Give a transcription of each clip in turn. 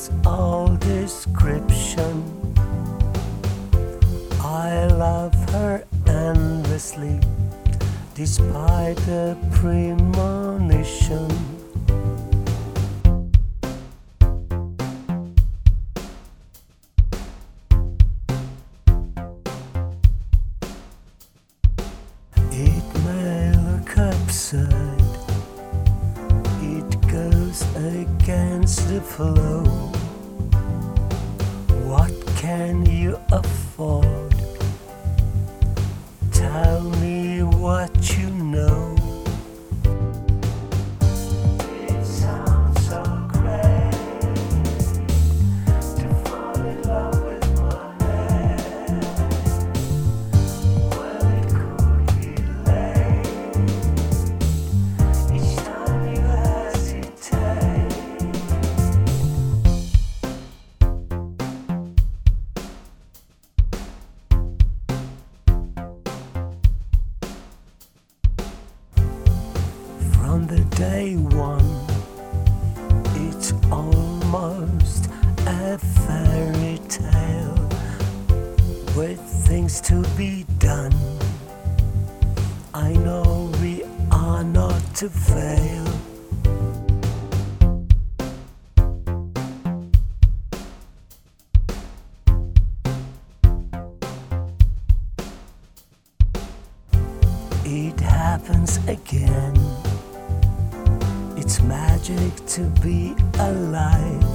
beyond all description. I love her endlessly, despite the premonition. It may look absurd, it goes against the flow. What can you afford? Tell me what you know. It sounds so great to fall in love with money. Well, it could be late each time you hesitate. From the day one, it's almost a fairy tale with things to be done. I know we are not to fail. It happens again. It's magic to be alive.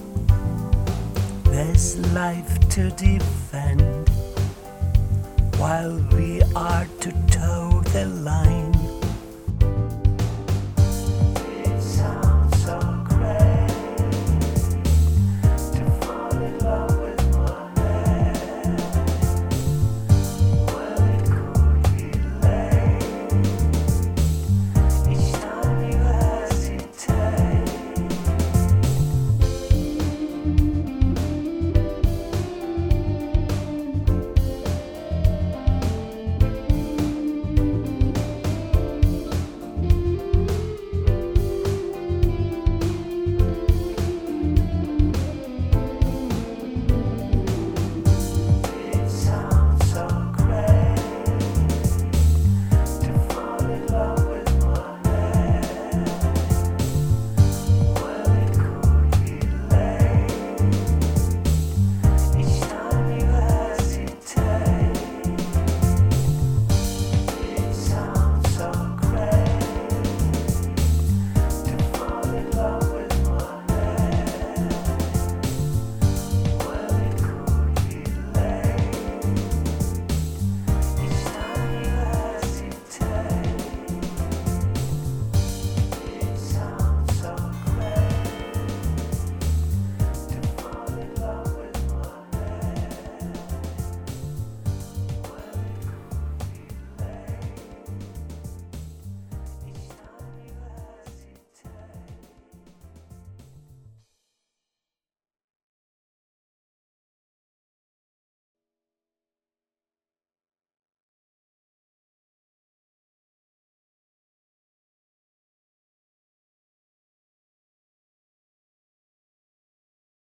There's life to defend, while we are to toe the line.